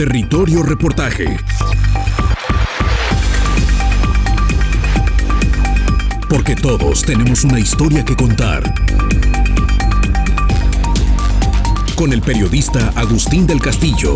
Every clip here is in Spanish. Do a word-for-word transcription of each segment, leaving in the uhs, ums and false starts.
Territorio Reportaje. Porque todos tenemos una historia que contar. Con el periodista Agustín del Castillo.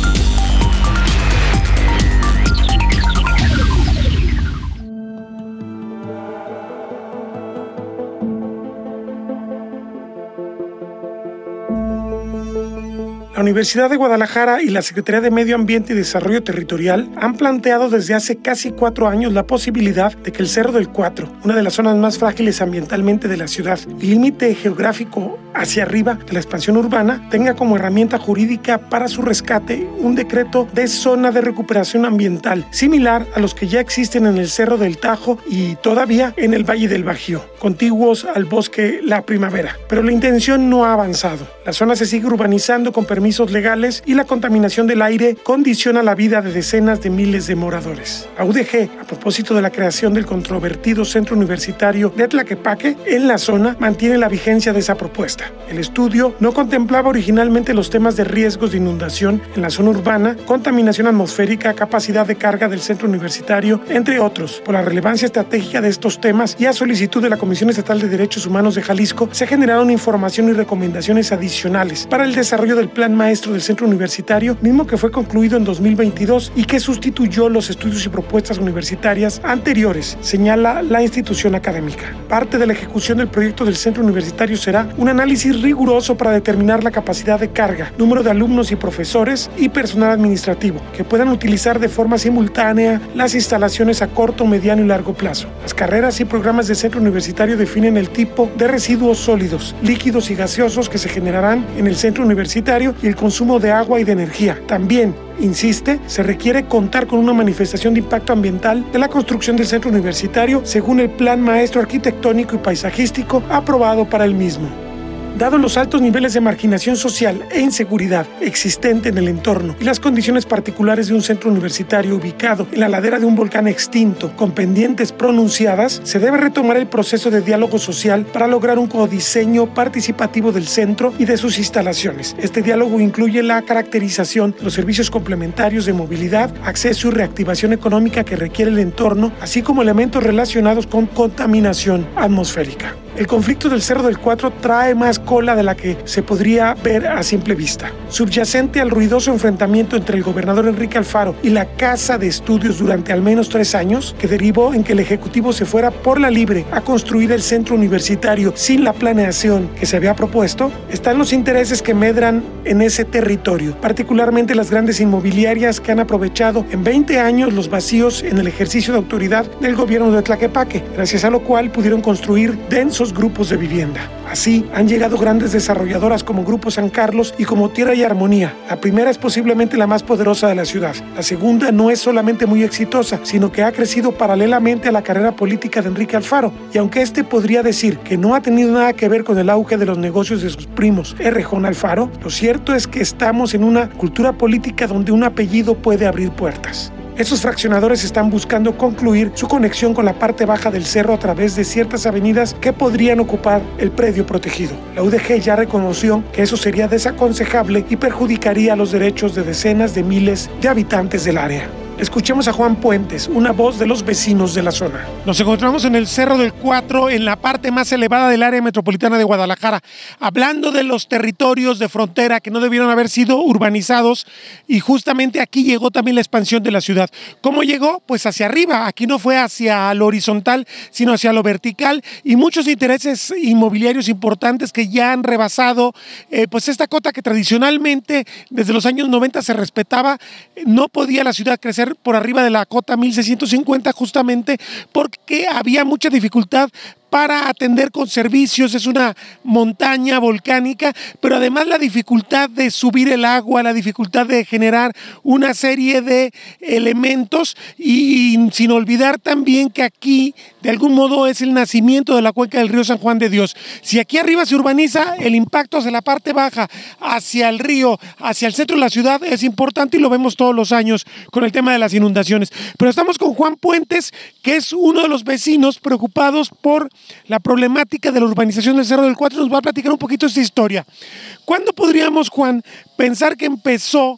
La Universidad de Guadalajara y la Secretaría de Medio Ambiente y Desarrollo Territorial han planteado desde hace casi cuatro años la posibilidad de que el Cerro del Cuatro, una de las zonas más frágiles ambientalmente de la ciudad y límite geográfico hacia arriba de la expansión urbana, tenga como herramienta jurídica para su rescate un decreto de zona de recuperación ambiental, similar a los que ya existen en el Cerro del Tajo y todavía en el Valle del Bajío, contiguos al bosque La Primavera. Pero la intención no ha avanzado. La zona se sigue urbanizando con permisos legales y la contaminación del aire condiciona la vida de decenas de miles de moradores. La U D G, a propósito de la creación del controvertido Centro Universitario de Tlaquepaque, en la zona mantiene la vigencia de esa propuesta. El estudio no contemplaba originalmente los temas de riesgos de inundación en la zona urbana, contaminación atmosférica, capacidad de carga del centro universitario, entre otros. Por la relevancia estratégica de estos temas y a solicitud de la Comisión Estatal de Derechos Humanos de Jalisco, se generaron información y recomendaciones adicionales para el desarrollo del Plan Maestro del Centro Universitario, mismo que fue concluido en dos mil veintidós y que sustituyó los estudios y propuestas universitarias anteriores, señala la institución académica. Parte de la ejecución del proyecto del Centro Universitario será un análisis riguroso para determinar la capacidad de carga, número de alumnos y profesores y personal administrativo que puedan utilizar de forma simultánea las instalaciones a corto, mediano y largo plazo. Las carreras y programas del Centro Universitario definen el tipo de residuos sólidos, líquidos y gaseosos que se generarán en el centro universitario y el consumo de agua y de energía. También, insiste, se requiere contar con una manifestación de impacto ambiental de la construcción del centro universitario según el Plan Maestro Arquitectónico y Paisajístico aprobado para el mismo. Dado los altos niveles de marginación social e inseguridad existente en el entorno y las condiciones particulares de un centro universitario ubicado en la ladera de un volcán extinto con pendientes pronunciadas, se debe retomar el proceso de diálogo social para lograr un codiseño participativo del centro y de sus instalaciones. Este diálogo incluye la caracterización de los servicios complementarios de movilidad, acceso y reactivación económica que requiere el entorno, así como elementos relacionados con contaminación atmosférica. El conflicto del Cerro del Cuatro trae más cola de la que se podría ver a simple vista. Subyacente al ruidoso enfrentamiento entre el gobernador Enrique Alfaro y la Casa de Estudios durante al menos tres años, que derivó en que el Ejecutivo se fuera por la libre a construir el centro universitario sin la planeación que se había propuesto, están los intereses que medran en ese territorio, particularmente las grandes inmobiliarias que han aprovechado en veinte años los vacíos en el ejercicio de autoridad del gobierno de Tlaquepaque, gracias a lo cual pudieron construir densos grupos de vivienda. Así, han llegado grandes desarrolladoras como Grupo San Carlos y como Tierra y Armonía. La primera es posiblemente la más poderosa de la ciudad. La segunda no es solamente muy exitosa, sino que ha crecido paralelamente a la carrera política de Enrique Alfaro. Y aunque este podría decir que no ha tenido nada que ver con el auge de los negocios de sus primos Errejón Alfaro, lo cierto es que estamos en una cultura política donde un apellido puede abrir puertas. Estos fraccionadores están buscando concluir su conexión con la parte baja del cerro a través de ciertas avenidas que podrían ocupar el predio protegido. La U D G ya reconoció que eso sería desaconsejable y perjudicaría los derechos de decenas de miles de habitantes del área. Escuchemos a Juan Puentes, una voz de los vecinos de la zona. Nos encontramos en el Cerro del Cuatro, en la parte más elevada del área metropolitana de Guadalajara, hablando de los territorios de frontera que no debieron haber sido urbanizados, y justamente aquí llegó también la expansión de la ciudad. ¿Cómo llegó? Pues hacia arriba. Aquí no fue hacia lo horizontal, sino hacia lo vertical, y muchos intereses inmobiliarios importantes que ya han rebasado eh, pues esta cota que tradicionalmente desde los años noventa se respetaba. No podía la ciudad crecer por arriba de la cota mil seiscientos cincuenta, justamente porque había mucha dificultad para atender con servicios. Es una montaña volcánica, pero además la dificultad de subir el agua, la dificultad de generar una serie de elementos, y sin olvidar también que aquí de algún modo es el nacimiento de la cuenca del río San Juan de Dios. Si aquí arriba se urbaniza, el impacto hacia la parte baja, hacia el río, hacia el centro de la ciudad es importante, y lo vemos todos los años con el tema de las inundaciones. Pero estamos con Juan Puentes, que es uno de los vecinos preocupados por la problemática de la urbanización del Cerro del Cuatro. Nos va a platicar un poquito esta historia. ¿Cuándo podríamos, Juan, pensar que empezó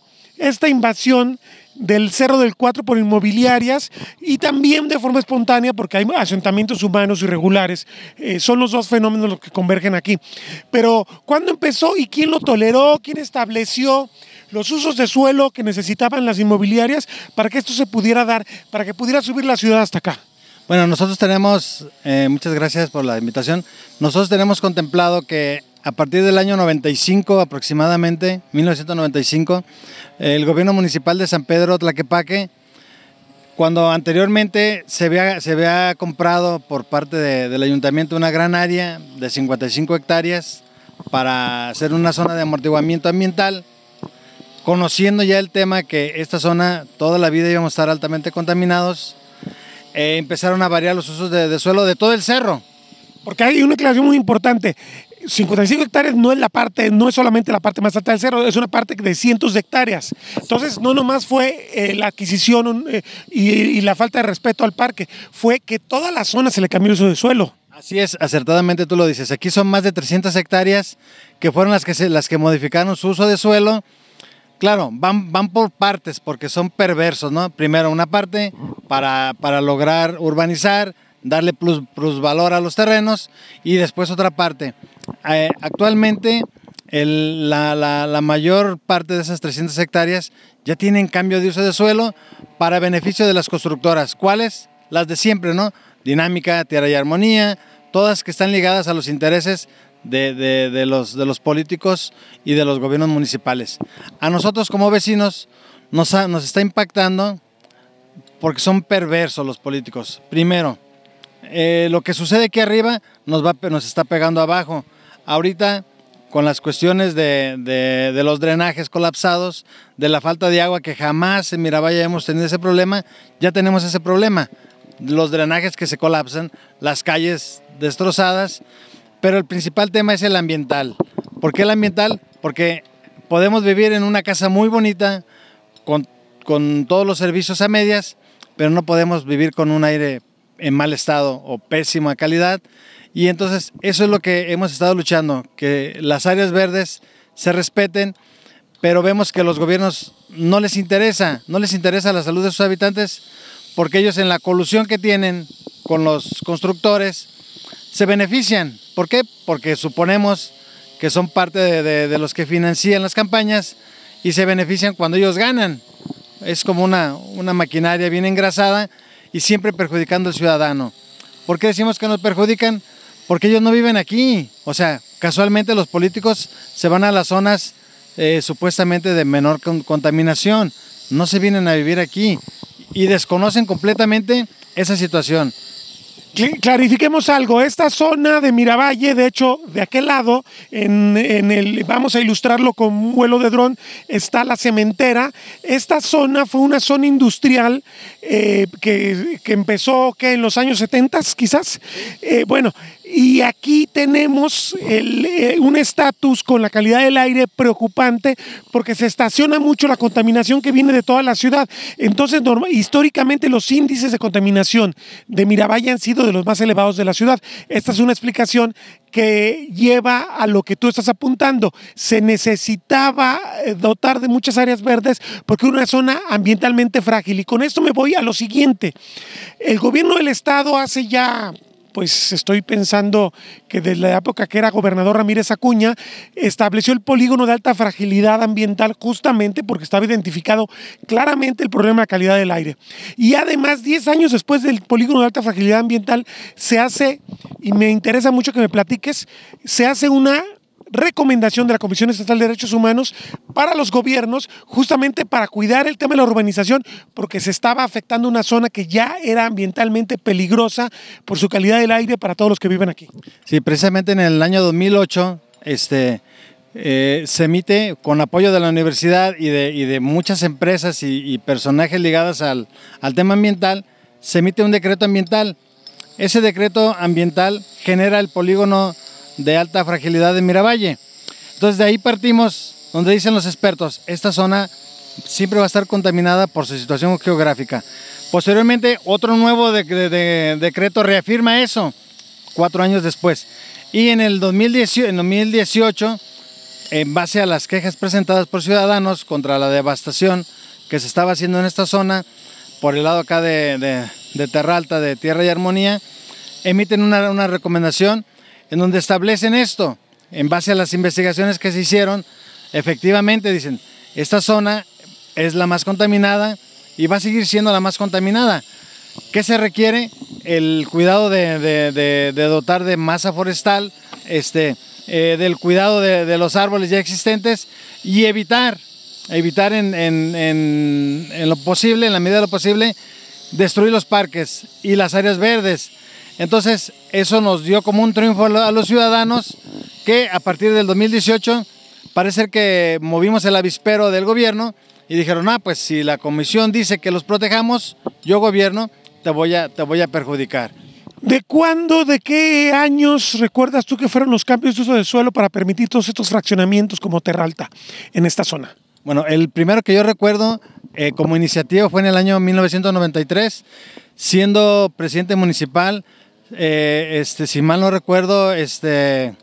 esta invasión del Cerro del Cuatro por inmobiliarias y también de forma espontánea porque hay asentamientos humanos irregulares. Eh, son los dos fenómenos los que convergen aquí. Pero ¿cuándo empezó y quién lo toleró? ¿Quién estableció los usos de suelo que necesitaban las inmobiliarias para que esto se pudiera dar, para que pudiera subir la ciudad hasta acá? Bueno, nosotros tenemos, eh, muchas gracias por la invitación, nosotros tenemos contemplado que a partir del año noventa y cinco aproximadamente, mil novecientos noventa y cinco, el gobierno municipal de San Pedro Tlaquepaque, cuando anteriormente se había, se había comprado por parte de, del ayuntamiento una gran área de cincuenta y cinco hectáreas para hacer una zona de amortiguamiento ambiental, conociendo ya el tema que esta zona toda la vida íbamos a estar altamente contaminados, eh, empezaron a variar los usos de, de suelo de todo el cerro. Porque hay una aclaración muy importante. cincuenta y cinco hectáreas no es la parte, no es solamente la parte más alta del cerro, es una parte de cientos de hectáreas. Entonces, no nomás fue eh, la adquisición eh, y, y la falta de respeto al parque, fue que toda la zona se le cambió el uso de suelo. Así es, acertadamente tú lo dices. Aquí son más de trescientas hectáreas que fueron las que, se, las que modificaron su uso de suelo. Claro, van, van por partes porque son perversos, ¿no? Primero una parte para, para lograr urbanizar, darle plus, plus valor a los terrenos y después otra parte. Eh, actualmente el, la, la, la mayor parte de esas trescientas hectáreas ya tienen cambio de uso de suelo para beneficio de las constructoras. ¿Cuáles? Las de siempre, ¿no? Dinámica, Tierra y Armonía, todas que están ligadas a los intereses de, de, de, los, de los políticos y de los gobiernos municipales. A nosotros como vecinos nos, ha, nos está impactando porque son perversos los políticos. Primero, eh, lo que sucede aquí arriba nos, va, nos está pegando abajo. Ahorita con las cuestiones de, de, de los drenajes colapsados, de la falta de agua que jamás en Miravalle hemos tenido ese problema, ya tenemos ese problema. Los drenajes que se colapsan, las calles destrozadas, pero el principal tema es el ambiental. ¿Por qué el ambiental? Porque podemos vivir en una casa muy bonita, con, con todos los servicios a medias, pero no podemos vivir con un aire en mal estado o pésima calidad. Y entonces eso es lo que hemos estado luchando, que las áreas verdes se respeten, pero vemos que a los gobiernos no les interesa, no les interesa la salud de sus habitantes, porque ellos en la colusión que tienen con los constructores se benefician. ¿Por qué? Porque suponemos que son parte de, de, de los que financian las campañas y se benefician cuando ellos ganan. Es como una, una maquinaria bien engrasada y siempre perjudicando al ciudadano. ¿Por qué decimos que nos perjudican? Porque ellos no viven aquí. O sea, casualmente los políticos se van a las zonas eh, supuestamente de menor con, contaminación. No se vienen a vivir aquí y desconocen completamente esa situación. Clarifiquemos algo, esta zona de Miravalle, de hecho, de aquel lado, en, en el, vamos a ilustrarlo con un vuelo de dron, está la cementera. Esta zona fue una zona industrial eh, que, que empezó ¿qué? En los años setenta, quizás. Eh, bueno, y aquí tenemos el, eh, un estatus con la calidad del aire preocupante porque se estaciona mucho la contaminación que viene de toda la ciudad. Entonces, normal, históricamente los índices de contaminación de Miravalle han sido de los más elevados de la ciudad. Esta es una explicación que lleva a lo que tú estás apuntando. Se necesitaba dotar de muchas áreas verdes porque era una zona ambientalmente frágil. Y con esto me voy a lo siguiente. El gobierno del estado hace ya... pues estoy pensando que desde la época que era gobernador Ramírez Acuña, estableció el polígono de alta fragilidad ambiental justamente porque estaba identificado claramente el problema de la calidad del aire. Y además, diez años después del polígono de alta fragilidad ambiental, se hace, y me interesa mucho que me platiques, se hace una recomendación de la Comisión Estatal de Derechos Humanos para los gobiernos, justamente para cuidar el tema de la urbanización, porque se estaba afectando una zona que ya era ambientalmente peligrosa por su calidad del aire para todos los que viven aquí. Sí, precisamente en el año dos mil ocho este, eh, se emite, con apoyo de la universidad y de, y de muchas empresas y, y personajes ligados al, al tema ambiental, se emite un decreto ambiental. Ese decreto ambiental genera el polígono de alta fragilidad de Miravalle. Entonces de ahí partimos, donde dicen los expertos, esta zona siempre va a estar contaminada por su situación geográfica. Posteriormente, otro nuevo de, de, de, decreto reafirma eso, cuatro años después. Y en el dos mil dieciocho en base a las quejas presentadas por ciudadanos contra la devastación que se estaba haciendo en esta zona, por el lado acá de, de, de Terralta, de Tierra y Armonía, emiten una, una recomendación en donde establecen esto, en base a las investigaciones que se hicieron. Efectivamente dicen, esta zona es la más contaminada y va a seguir siendo la más contaminada. ¿Qué se requiere? El cuidado de, de, de, de dotar de masa forestal, este, eh, del cuidado de, de los árboles ya existentes y evitar, evitar en, en, en, en lo posible, en la medida de lo posible, destruir los parques y las áreas verdes. Entonces, eso nos dio como un triunfo a los ciudadanos que a partir del dos mil dieciocho parece que movimos el avispero del gobierno y dijeron, ah, pues si la comisión dice que los protejamos, yo gobierno, te voy a, te voy a perjudicar. ¿De cuándo, de qué años recuerdas tú que fueron los cambios de uso del suelo para permitir todos estos fraccionamientos como Terralta en esta zona? Bueno, el primero que yo recuerdo eh, como iniciativa fue en el año mil novecientos noventa y tres, siendo presidente municipal, eh, este, si mal no recuerdo, este,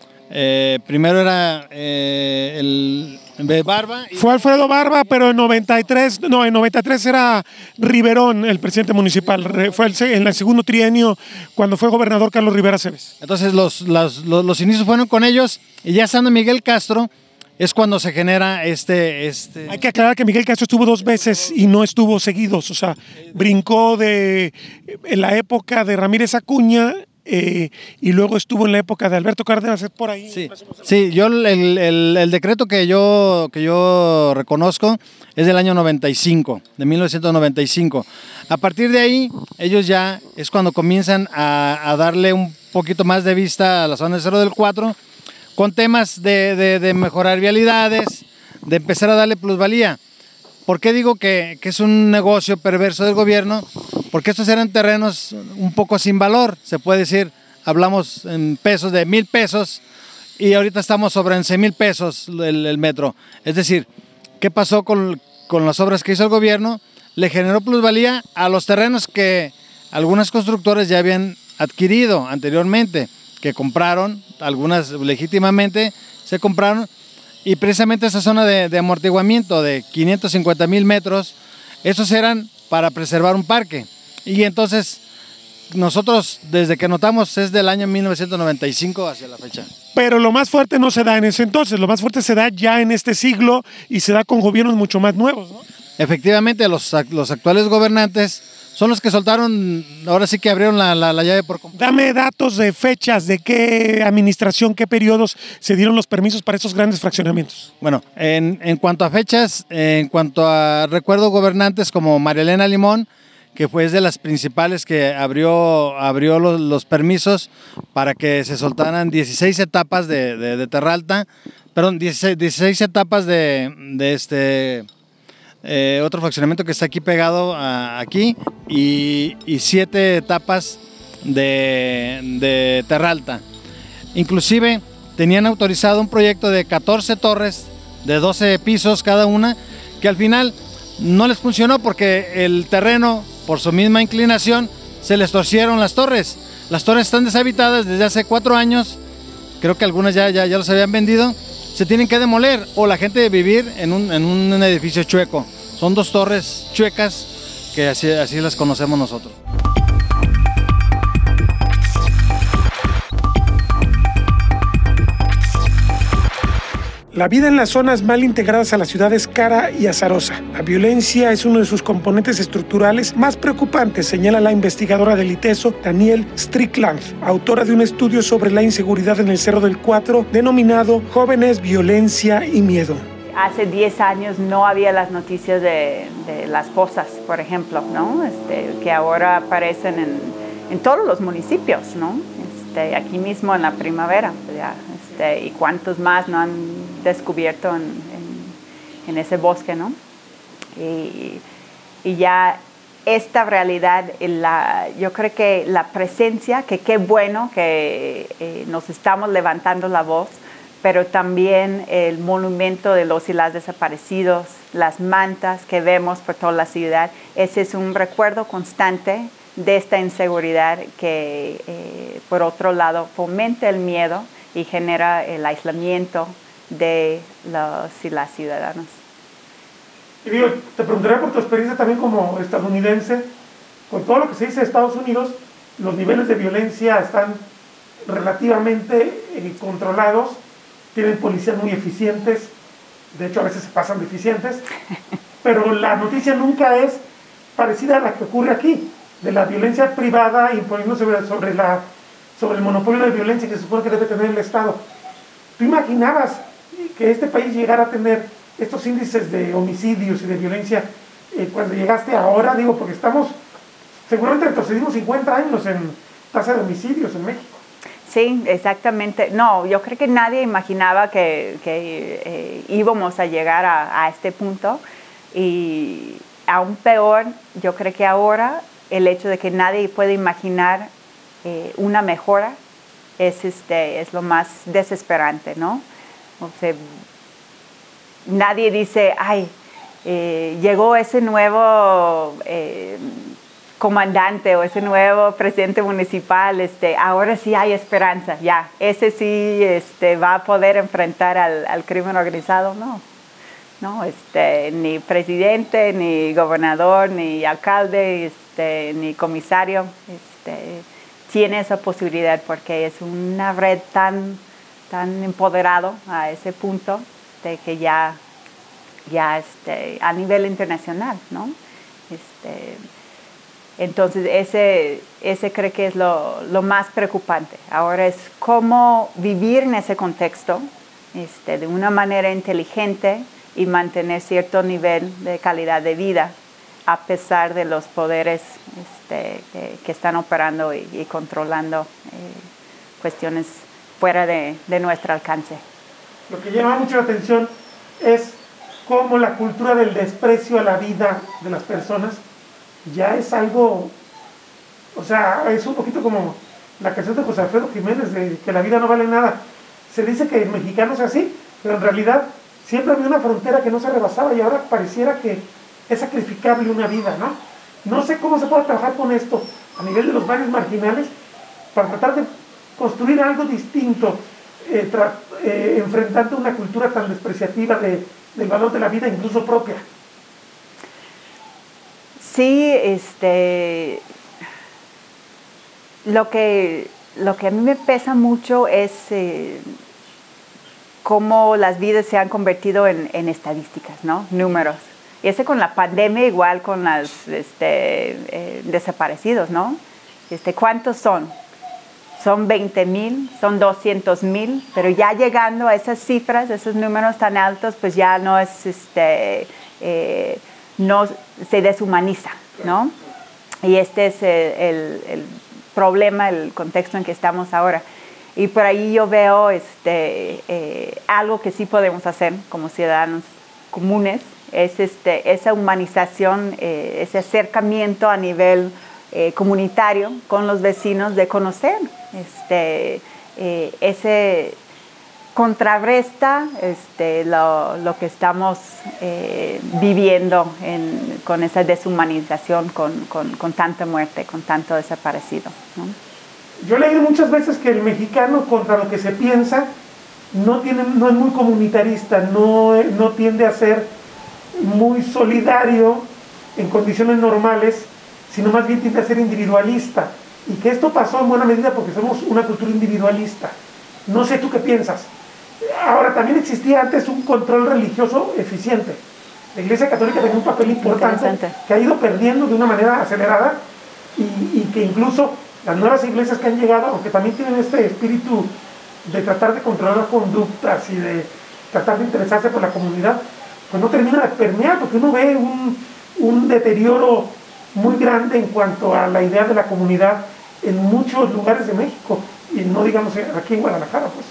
eh, primero era eh, el de Barba. Y... Fue Alfredo Barba, pero en noventa y tres, no, en noventa y tres era Riverón el presidente municipal. Fue el, en el segundo trienio cuando fue gobernador Carlos Rivera Cebes. Entonces los, los, los, los inicios fueron con ellos y ya estando Miguel Castro es cuando se genera este, este... Hay que aclarar que Miguel Castro estuvo dos veces y no estuvo seguidos, o sea, brincó de en la época de Ramírez Acuña eh, y luego estuvo en la época de Alberto Cárdenas, por ahí. Sí, sí, yo el, el, el decreto que yo, que yo reconozco es del año noventa y cinco, de mil novecientos noventa y cinco. A partir de ahí, ellos ya es cuando comienzan a, a darle un poquito más de vista a la zona del Cerro del Cuatro, con temas de, de, de mejorar vialidades, de empezar a darle plusvalía. ¿Por qué digo que, que es un negocio perverso del gobierno? Porque estos eran terrenos un poco sin valor, se puede decir, hablamos en pesos de mil pesos y ahorita estamos sobre once mil pesos el, el metro. Es decir, ¿qué pasó con, con las obras que hizo el gobierno? Le generó plusvalía a los terrenos que algunas constructoras ya habían adquirido anteriormente, que compraron, algunas legítimamente se compraron, y precisamente esa zona de, de amortiguamiento de quinientos cincuenta mil metros, esos eran para preservar un parque. Y entonces nosotros desde que notamos es del año mil novecientos noventa y cinco hacia la fecha. Pero lo más fuerte no se da en ese entonces, lo más fuerte se da ya en este siglo y se da con gobiernos mucho más nuevos, ¿no? Efectivamente, los, los actuales gobernantes son los que soltaron, ahora sí que abrieron la, la, la llave por completo. Dame datos de fechas, de qué administración, qué periodos se dieron los permisos para esos grandes fraccionamientos. Bueno, en, en cuanto a fechas, en cuanto a recuerdo gobernantes como María Elena Limón, que fue de las principales que abrió, abrió los, los permisos para que se soltaran dieciséis etapas de, de, de Terralta, perdón, dieciséis, dieciséis etapas de, de este... Eh, otro fraccionamiento que está aquí pegado a, aquí y, y siete etapas de, de Terralta. Inclusive tenían autorizado un proyecto de catorce torres de doce pisos cada una, que al final no les funcionó porque el terreno, por su misma inclinación, se les torcieron las torres. Las torres están deshabitadas desde hace cuatro años, creo que algunas ya, ya, ya los habían vendido. Se tienen que demoler o la gente de vivir en un, en un edificio chueco. Son dos torres chuecas que así, así las conocemos nosotros. La vida en las zonas mal integradas a la ciudad es cara y azarosa. La violencia es uno de sus componentes estructurales más preocupantes, señala la investigadora del ITESO, Danielle Strickland, autora de un estudio sobre la inseguridad en el Cerro del Cuatro, denominado Jóvenes, Violencia y Miedo. Hace diez años no había las noticias de, de las fosas, por ejemplo, ¿no? Este, que ahora aparecen en, en todos los municipios, ¿no? Este, aquí mismo en la primavera, ya, este, y cuántos más no han descubierto en, en, en ese bosque, ¿no? Y, y ya esta realidad, la, yo creo que la presencia, que qué bueno que eh, nos estamos levantando la voz, pero también el monumento de los y las desaparecidos, las mantas que vemos por toda la ciudad, ese es un recuerdo constante de esta inseguridad que, eh, por otro lado, fomenta el miedo y genera el aislamiento de los y las ciudadanos. Y digo, te preguntaré por tu experiencia también como estadounidense, con todo lo que se dice de Estados Unidos, los niveles de violencia están relativamente eh, controlados, tienen policías muy eficientes, de hecho a veces se pasan de eficientes, pero la noticia nunca es parecida a la que ocurre aquí, de la violencia privada imponiéndose sobre, sobre, la, sobre el monopolio de violencia que se supone que debe tener el Estado. ¿Tú imaginabas que este país llegara a tener estos índices de homicidios y de violencia eh, cuando llegaste ahora? Digo, porque estamos, seguramente retrocedimos cincuenta años en tasa de homicidios en México. Sí, exactamente. No, yo creo que nadie imaginaba que, que eh, íbamos a llegar a, a este punto. Y aún peor, yo creo que ahora el hecho de que nadie puede imaginar eh, una mejora es, este, es lo más desesperante, ¿no? O sea, nadie dice, ay, eh, llegó ese nuevo eh, comandante o ese nuevo presidente municipal, este, ahora sí hay esperanza, ya, ese sí este, va a poder enfrentar al, al crimen organizado, no. No, este, ni presidente, ni gobernador, ni alcalde, este, ni comisario este, tiene esa posibilidad porque es una red tan, tan empoderado a ese punto de que ya, ya este, a nivel internacional, ¿no? Este, entonces ese, ese creo que es lo, lo más preocupante. Ahora es cómo vivir en ese contexto este, de una manera inteligente y mantener cierto nivel de calidad de vida a pesar de los poderes este, que, que están operando y, y controlando eh, cuestiones fuera de, de nuestro alcance. Lo que llama mucho la atención es cómo la cultura del desprecio a la vida de las personas ya es algo, o sea, es un poquito como la canción de José Alfredo Jiménez de que la vida no vale nada. Se dice que el mexicano es así, pero en realidad siempre había una frontera que no se rebasaba y ahora pareciera que es sacrificable una vida, ¿no? No sé cómo se puede trabajar con esto a nivel de los barrios marginales para tratar de construir algo distinto, eh, tra eh, enfrentando una cultura tan despreciativa de, del valor de la vida, incluso propia. Sí, este, lo que, lo que a mí me pesa mucho es eh, cómo las vidas se han convertido en, en estadísticas, ¿no? Números. Y ese con la pandemia igual con los este, eh, desaparecidos, ¿no? Este, ¿cuántos son? Son veinte mil, son doscientos mil, pero ya llegando a esas cifras, esos números tan altos, pues ya no es, este, eh, no se deshumaniza, ¿no? Y este es el, el, el problema, el contexto en que estamos ahora. Y por ahí yo veo este, eh, algo que sí podemos hacer como ciudadanos comunes, es este, esa humanización, eh, ese acercamiento a nivel eh, comunitario con los vecinos de conocer. Este, eh, ese contrarresta este, lo, lo que estamos eh, viviendo en, con esa deshumanización, con, con, con tanta muerte, con tanto desaparecido, ¿no? Yo he leído muchas veces que el mexicano, contra lo que se piensa, no, tiene, no es muy comunitarista, no, no tiende a ser muy solidario en condiciones normales, sino más bien tiende a ser individualista. Y que esto pasó en buena medida porque somos una cultura individualista. No sé tú qué piensas. Ahora, también existía antes un control religioso eficiente. La Iglesia Católica tenía un papel importante que ha ido perdiendo de una manera acelerada y, y que incluso las nuevas iglesias que han llegado, aunque también tienen este espíritu de tratar de controlar conductas y de tratar de interesarse por la comunidad, pues no termina de permear, porque uno ve un, un deterioro muy grande en cuanto a la idea de la comunidad en muchos lugares de México, y no digamos aquí en Guadalajara, pues.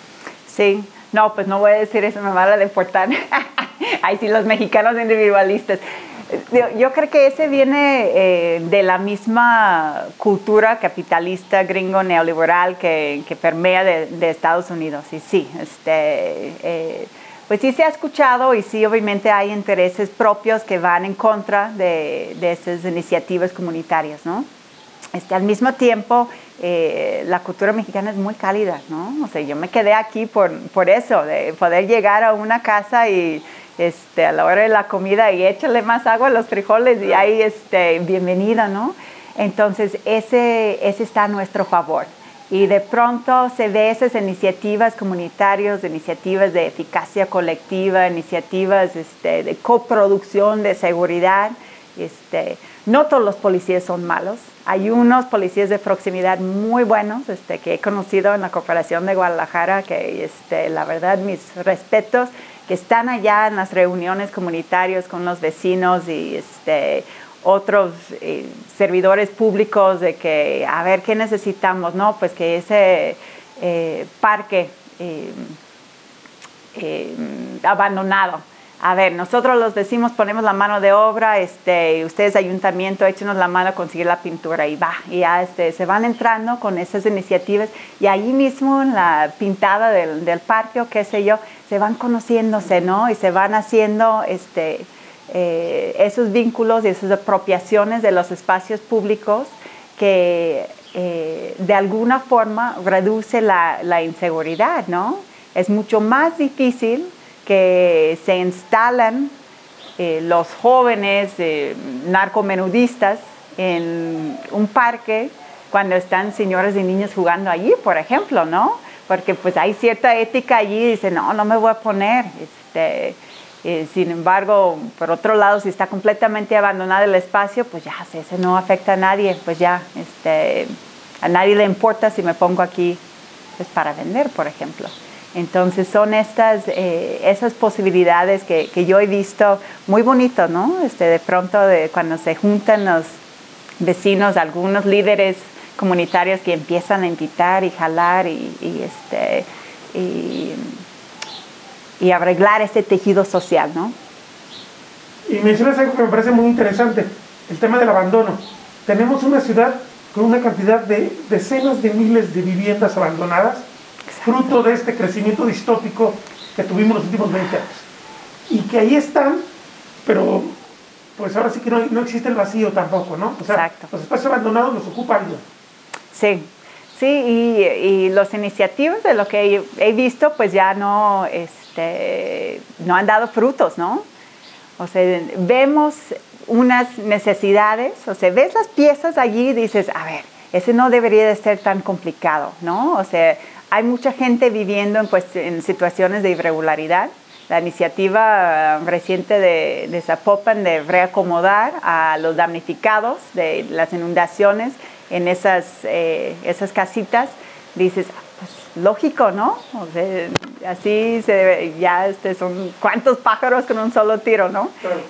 Sí, no, pues no voy a decir eso, me van a deportar. Ay, sí, los mexicanos individualistas. Yo, yo creo que ese viene eh, de la misma cultura capitalista, gringo, neoliberal que, que permea de, de Estados Unidos. Y sí, este, eh, pues sí se ha escuchado y sí obviamente hay intereses propios que van en contra de, de esas iniciativas comunitarias, ¿no? este, al mismo tiempo, eh, la cultura mexicana es muy cálida, ¿no? O sea, yo me quedé aquí por, por eso, de poder llegar a una casa y este, a la hora de la comida y échale más agua a los frijoles y ahí, este, bienvenida, ¿no? Entonces, ese, ese está a nuestro favor. Y de pronto se ve esas iniciativas comunitarias, iniciativas de eficacia colectiva, iniciativas este, de coproducción de seguridad. Este, no todos los policías son malos. Hay unos policías de proximidad muy buenos este, que he conocido en la Corporación de Guadalajara, que este, la verdad mis respetos, que están allá en las reuniones comunitarias con los vecinos y este, otros eh, servidores públicos de que, a ver, ¿qué necesitamos? No, pues que ese eh, parque eh, eh, abandonado, a ver, nosotros los vecinos ponemos la mano de obra, este, ustedes ayuntamiento, échenos la mano a conseguir la pintura y va, y ya este, se van entrando con esas iniciativas y ahí mismo en la pintada del, del parque o qué sé yo, se van conociéndose, ¿no? Y se van haciendo este, eh, esos vínculos y esas apropiaciones de los espacios públicos que eh, de alguna forma reduce la, la inseguridad, ¿no? Es mucho más difícil que se instalan eh, los jóvenes eh, narcomenudistas en un parque cuando están señores y niños jugando allí, por ejemplo, ¿no? Porque pues hay cierta ética allí y dicen, no, no me voy a poner. Este, eh, sin embargo, por otro lado, si está completamente abandonado el espacio, pues ya, si ese no afecta a nadie, pues ya, este, a nadie le importa si me pongo aquí pues, para vender, por ejemplo. Entonces son estas, eh, esas posibilidades que, que yo he visto muy bonito, ¿no? Este, de pronto de cuando se juntan los vecinos, algunos líderes comunitarios que empiezan a invitar y jalar y, y, este, y, y arreglar este tejido social, ¿no? Y mencionas algo que me parece muy interesante, el tema del abandono. Tenemos una ciudad con una cantidad de decenas de miles de viviendas abandonadas, fruto de este crecimiento distópico que tuvimos los últimos veinte años. Y que ahí están, pero pues ahora sí que no, no existe el vacío tampoco, ¿no? O sea, exacto, los espacios abandonados los ocupa alguien. Sí, sí, y, y las iniciativas de lo que he, he visto, pues ya no, este, no han dado frutos, ¿no? O sea, vemos unas necesidades, o sea, ves las piezas allí y dices, a ver, ese no debería de ser tan complicado, ¿no? O sea, hay mucha gente viviendo en, en situaciones de irregularidad. La iniciativa uh, reciente de, de Zapopan de reacomodar a los damnificados de las inundaciones en esas, eh, esas casitas, dices, pues lógico, ¿no? O sea, así se debe, ya este, son cuántos pájaros con un solo tiro, ¿no? Claro.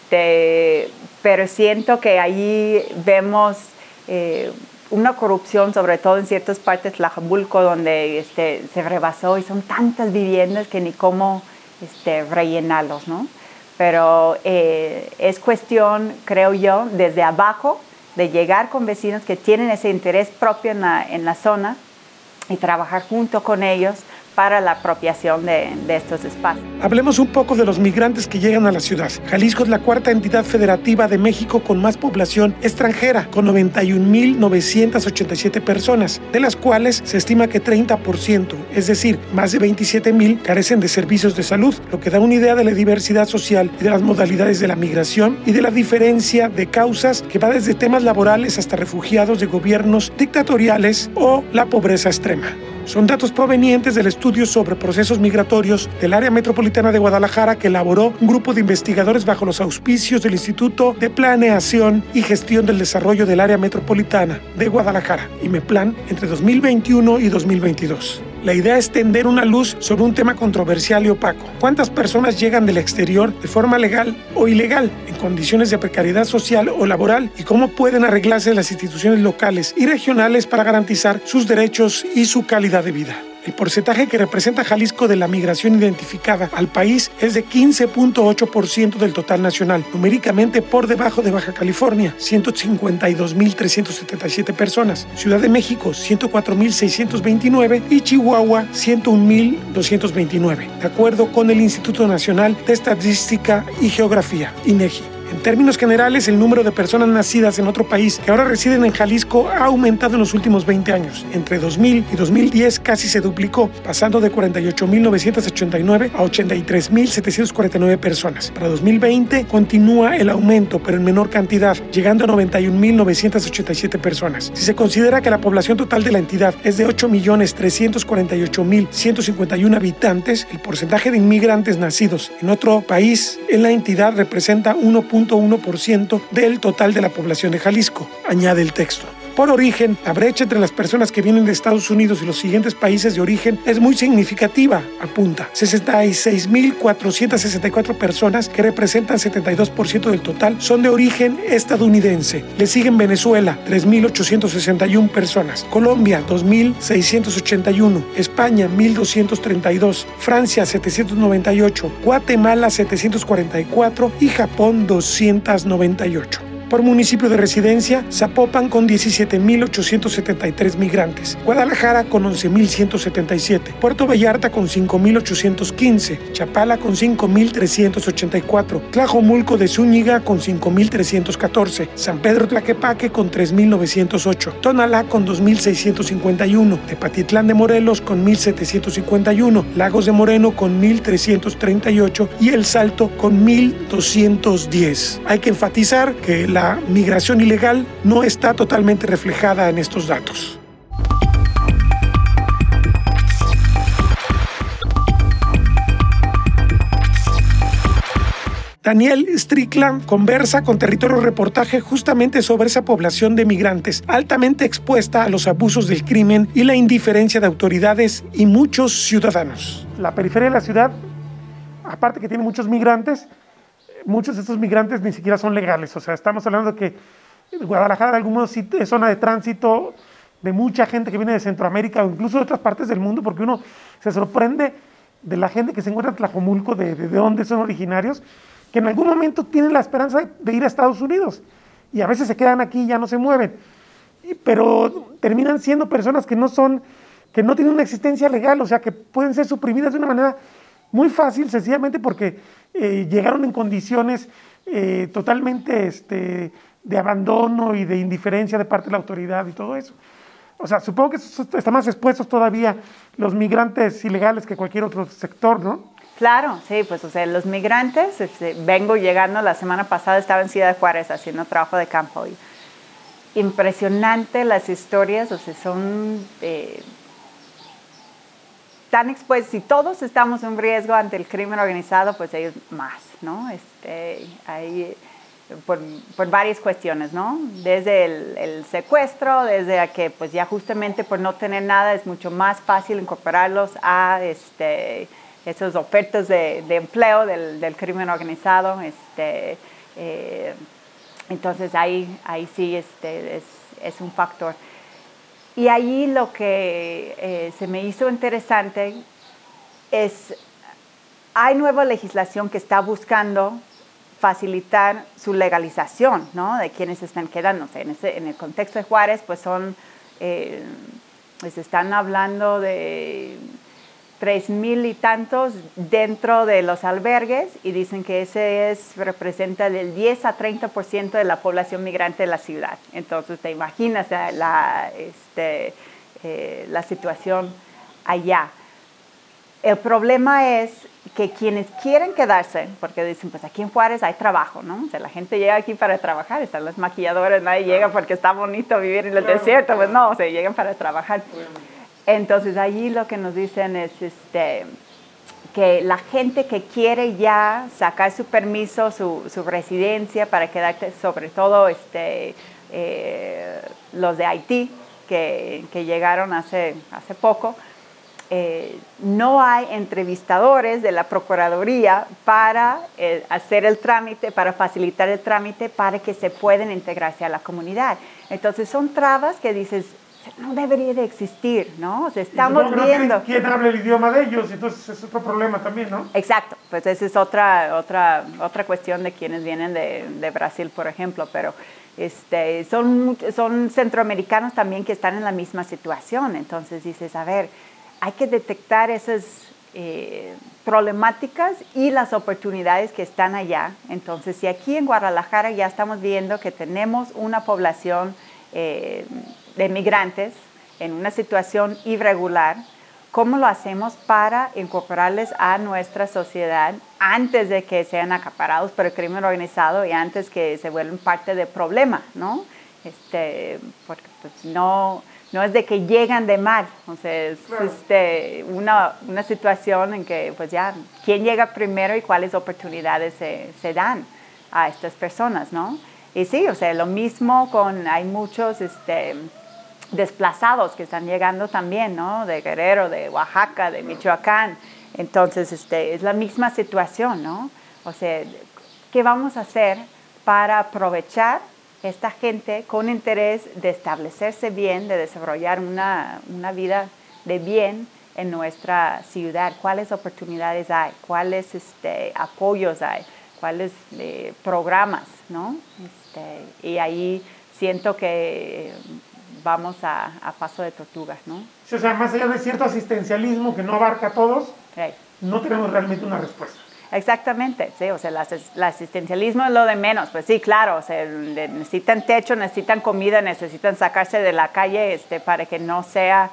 Este, pero siento que ahí vemos eh, una corrupción, sobre todo en ciertas partes de Tlajomulco, donde este, se rebasó y son tantas viviendas que ni cómo este, rellenarlos, ¿no? Pero eh, es cuestión, creo yo, desde abajo, de llegar con vecinos que tienen ese interés propio en la, en la zona y trabajar junto con ellos para la apropiación de, de estos espacios. Hablemos un poco de los migrantes que llegan a la ciudad. Jalisco es la cuarta entidad federativa de México con más población extranjera, con noventa y un mil novecientas ochenta y siete personas, de las cuales se estima que treinta por ciento, es decir, más de veintisiete mil, carecen de servicios de salud, lo que da una idea de la diversidad social y de las modalidades de la migración y de la diferencia de causas que va desde temas laborales hasta refugiados de gobiernos dictatoriales o la pobreza extrema. Son datos provenientes del estudio sobre procesos migratorios del área metropolitana de Guadalajara que elaboró un grupo de investigadores bajo los auspicios del Instituto de Planeación y Gestión del Desarrollo del Área Metropolitana de Guadalajara, IMEPLAN, entre dos mil veintiuno y dos mil veintidós. La idea es tender una luz sobre un tema controversial y opaco. ¿Cuántas personas llegan del exterior de forma legal o ilegal, en condiciones de precariedad social o laboral? ¿Y cómo pueden arreglarse las instituciones locales y regionales para garantizar sus derechos y su calidad de vida? El porcentaje que representa Jalisco de la migración identificada al país es de quince punto ocho por ciento del total nacional, numéricamente por debajo de Baja California, ciento cincuenta y dos mil trescientas setenta y siete personas, Ciudad de México, ciento cuatro mil seiscientos veintinueve y Chihuahua, ciento un mil doscientos veintinueve, de acuerdo con el Instituto Nacional de Estadística y Geografía, INEGI. En términos generales, el número de personas nacidas en otro país que ahora residen en Jalisco ha aumentado en los últimos veinte años. Entre dos mil y dos mil diez casi se duplicó, pasando de cuarenta y ocho mil novecientos ochenta y nueve a ochenta y tres mil setecientos cuarenta y nueve personas. Para dos mil veinte continúa el aumento, pero en menor cantidad, llegando a noventa y un mil novecientos ochenta y siete personas. Si se considera que la población total de la entidad es de ocho millones trescientos cuarenta y ocho mil ciento cincuenta y uno habitantes, el porcentaje de inmigrantes nacidos en otro país en la entidad representa uno punto uno por ciento del total de la población de Jalisco, añade el texto. Por origen, la brecha entre las personas que vienen de Estados Unidos y los siguientes países de origen es muy significativa, apunta. sesenta y seis mil cuatrocientos sesenta y cuatro personas, que representan setenta y dos por ciento del total, son de origen estadounidense. Le siguen Venezuela, tres mil ochocientos sesenta y una personas. Colombia, dos mil seiscientos ochenta y uno. España, mil doscientos treinta y dos. Francia, setecientos noventa y ocho. Guatemala, setecientos cuarenta y cuatro. Y Japón, doscientos noventa y ocho. Por municipio de residencia, Zapopan con diecisiete mil ochocientos setenta y tres migrantes, Guadalajara con once mil ciento setenta y siete, Puerto Vallarta con cinco mil ochocientos quince, Chapala con cinco mil trescientos ochenta y cuatro, Tlajomulco de Zúñiga con cinco mil trescientos catorce, San Pedro Tlaquepaque con tres mil novecientos ocho, Tonalá con dos mil seiscientos cincuenta y uno, Tepatitlán de Morelos con mil setecientos cincuenta y uno, Lagos de Moreno con mil trescientos treinta y ocho y El Salto con mil doscientos diez. Hay que enfatizar que la La migración ilegal no está totalmente reflejada en estos datos. Daniel Strickland conversa con Territorio Reportaje justamente sobre esa población de migrantes altamente expuesta a los abusos del crimen y la indiferencia de autoridades y muchos ciudadanos. La periferia de la ciudad, aparte que tiene muchos migrantes, muchos de estos migrantes ni siquiera son legales. O sea, estamos hablando de que Guadalajara de algún modo sí es zona de tránsito de mucha gente que viene de Centroamérica o incluso de otras partes del mundo, porque uno se sorprende de la gente que se encuentra en Tlajomulco, de, de, de dónde son originarios, que en algún momento tienen la esperanza de, de ir a Estados Unidos y a veces se quedan aquí y ya no se mueven. Y, pero terminan siendo personas que no son, que no tienen una existencia legal, o sea, que pueden ser suprimidas de una manera muy fácil, sencillamente porque eh, llegaron en condiciones eh, totalmente este, de abandono y de indiferencia de parte de la autoridad y todo eso. O sea, supongo que están más expuestos todavía los migrantes ilegales que cualquier otro sector, ¿no? Claro, sí, pues o sea, los migrantes, este, vengo llegando, la semana pasada estaba en Ciudad Juárez haciendo trabajo de campo y impresionante las historias, o sea, son... Eh, tan expuestos, si todos estamos en riesgo ante el crimen organizado, pues ellos más, ¿no? Este, hay, por, por varias cuestiones, ¿no? Desde el, el secuestro, desde a que pues ya justamente por no tener nada es mucho más fácil incorporarlos a este, esas ofertas de, de empleo del, del crimen organizado. Este, eh, entonces ahí, ahí sí este, es, es un factor. Y ahí lo que eh, se me hizo interesante es, hay nueva legislación que está buscando facilitar su legalización, ¿no? De quienes están quedándose. En, ese, en el contexto de Juárez, pues son, eh, pues están hablando de tres mil y tantos dentro de los albergues y dicen que ese es, representa del diez a treinta por ciento de la población migrante de la ciudad. Entonces te imaginas la, este, eh, la situación allá. El problema es que quienes quieren quedarse, porque dicen, pues aquí en Juárez hay trabajo, ¿no? O sea, la gente llega aquí para trabajar, están las maquilladoras, nadie llega porque está bonito vivir en el desierto, pues no, o sea, llegan para trabajar. Entonces, allí lo que nos dicen es este, que la gente que quiere ya sacar su permiso, su, su residencia para quedarse, sobre todo este, eh, los de Haití, que, que llegaron hace, hace poco, eh, no hay entrevistadores de la Procuraduría para eh, hacer el trámite, para facilitar el trámite, para que se puedan integrarse a la comunidad. Entonces, son trabas que dices, no debería de existir, ¿no? O sea, estamos viendo... ¿Quién, ¿Quién habla el idioma de ellos? Entonces es otro problema también, ¿no? Exacto, pues esa es otra, otra, otra cuestión de quienes vienen de, de Brasil, por ejemplo, pero este, son, son centroamericanos también que están en la misma situación. Entonces dices, a ver, hay que detectar esas, eh, problemáticas y las oportunidades que están allá. Entonces, si aquí en Guadalajara ya estamos viendo que tenemos una población eh, de migrantes en una situación irregular, ¿cómo lo hacemos para incorporarles a nuestra sociedad antes de que sean acaparados por el crimen organizado y antes que se vuelvan parte del problema, ¿no? Este, porque pues, no, no es de que llegan de mal, o sea, es claro. este, una, una situación en que pues ya, ¿quién llega primero y cuáles oportunidades se, se dan a estas personas, ¿no? Y sí, o sea, lo mismo con, hay muchos este, desplazados que están llegando también, ¿no? De Guerrero, de Oaxaca, de Michoacán. Entonces, este, es la misma situación, ¿no? O sea, ¿qué vamos a hacer para aprovechar esta gente con interés de establecerse bien, de desarrollar una, una vida de bien en nuestra ciudad? ¿Cuáles oportunidades hay? ¿Cuáles este, apoyos hay? ¿Cuáles eh, programas, ¿no? Este, y ahí siento que vamos a, a paso de tortuga, ¿no? O sea, más allá de cierto asistencialismo que no abarca a todos, hey. no tenemos realmente una respuesta. Exactamente, sí, o sea, el, el asistencialismo es lo de menos, pues sí, claro, o sea, necesitan techo, necesitan comida, necesitan sacarse de la calle este, para que no sea